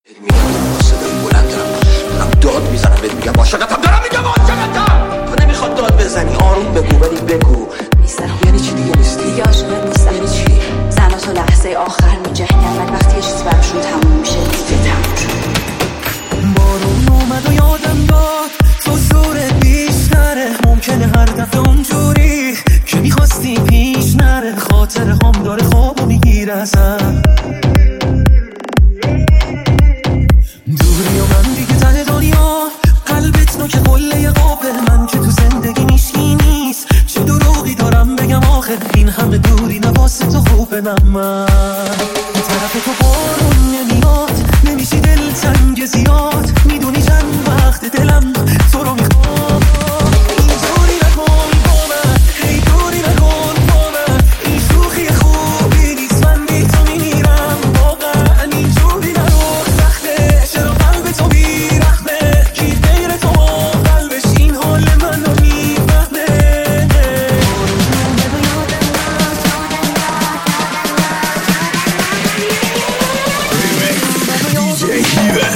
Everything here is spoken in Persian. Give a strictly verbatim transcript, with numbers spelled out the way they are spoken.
میگم با صدای بلند دارم دارم داد میزنم بهت میگم عاشقتم دارم میگم عاشقتم. تو نمیخواد داد بزنی، آروم بگو، ولی بگو نیستم. یعنی چی دیگه نیستی؟ دیگه عاشقت نیستم. یعنی چی؟ زنا تا لحظه آخر میجنگن، ولی وقتی یه چیزی براشون تموم میشه دیگه تموم شد. بارون اومد و یادم داد تو زورت بیشتره، ممکنه هر دفعه اونجوری که میخواستی پیش نره. خاطر هم داره خوابو میگیره ازم، دوری و من دیگه ته دنیا. قلبت نو که قله قابل، من که تو زندگی میشکی نیست. چه دروغی دارم بگم آخه، این همه دوری نواسه تو خوبه. من من طرف تو بارون نمیاد، نمیشی دل تنگ زیاد. میدونی چند وقت دلم تو رو میخوام. اینجوری نکن با من، هی دوری نکن با من. این شوخی خوبی نیست، من بی تو میمیرم واقعا. اینجوری نرو سخته، چرا قلب تو بیرحمه. کی غیر تو قلبش این حال من رو میفهمه. دی جی